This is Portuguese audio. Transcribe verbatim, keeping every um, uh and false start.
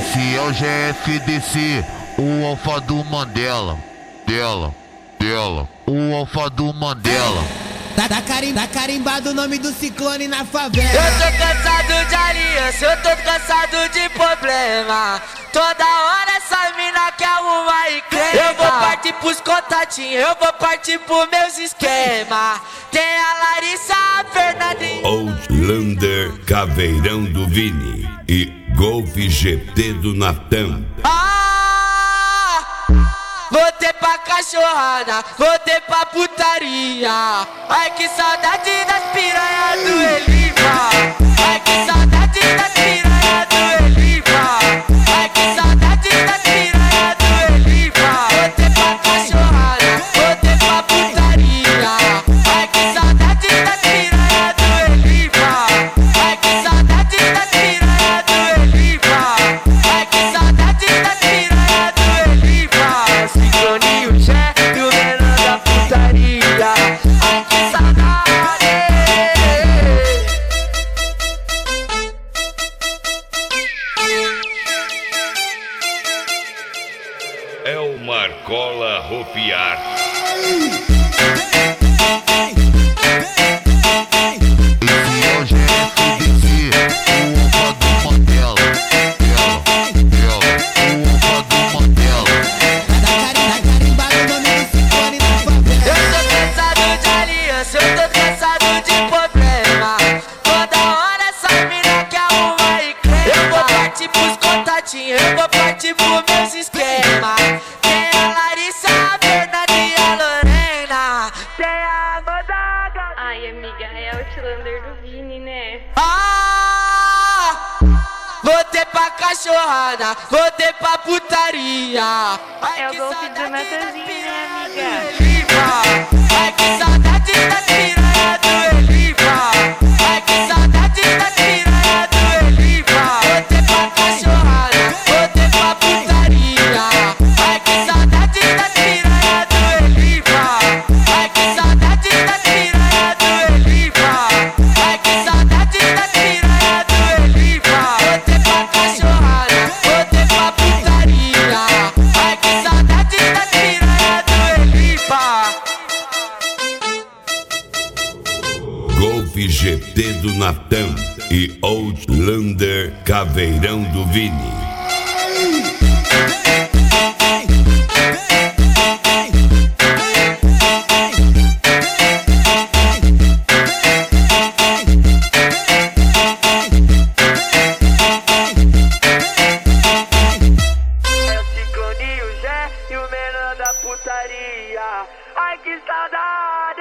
Esse é o G F D C, o alfa do Mandela. Dela, dela, o alfa do Mandela. Tá, tá, carim, tá carimbado o nome do ciclone na favela. Eu tô cansado de aliança, eu tô cansado de problema. Toda hora essa mina quer arrumar e crema. Eu vou partir pros contatinhos, eu vou partir pros meus esquemas. Tem a Larissa, a Fernandinha, Outlander, Caveirão do Vini e Golf G T do Natan. Ah, voltei pra cachorrada, voltei pra putaria. Ai que saudade das piranhas do Eliva. Ai que saudade das piranhas do Eliva. Ai que saudade das piranhas do Eliva. Voltei pra cachorrada, voltei pra putaria. Ai que saudade das piranhas do Eliva. Ai que saudade das piranhas do Eliva. Ai que saudade das piranhas do Eliva. Cicloninho Jé e o menor da putaria. Ai que saudade. É o Marcola Ropiar. Esse é o G F D C, o alfa do Mandela. Dela, dela, o alfa do Mandela. Tá, carim, tá carimbado o nome do ciclone na favela. Eu tô cansado de aliança, eu tô cansado de problema. Toda hora essa mina quer arrumar e crema. Eu vou partir pros contatinhos, eu vou partir pros meus esquemas. Tem a Larissa, a Fernandinha, a Lorena. Tem a Godaga. Ai, amiga, é Outlander do Vini, né? Ah, voltei pra cachorrada, voltei pra putaria. Ai, É o que golfe saudade do das Natanzinho, né, piranhas amiga? do Eliva. Ai que saudade das piranhas do Eliva. Ai que saudade das piranhas do Eliva. Voltei pra cachorrada, voltei pra putaria. Ai que saudade das piranhas do Eliva. Ai que saudade das piranhas do Eliva. Ai que saudade das piranhas do Eliva. Voltei pra cachorrada, voltei pra putaria. Ai que saudade das piranhas do Eliva. Golf G T do Natan e Outlander, Caveirão do Vini. É o cicloninho Jé e o menor da putaria. Ai que saudade.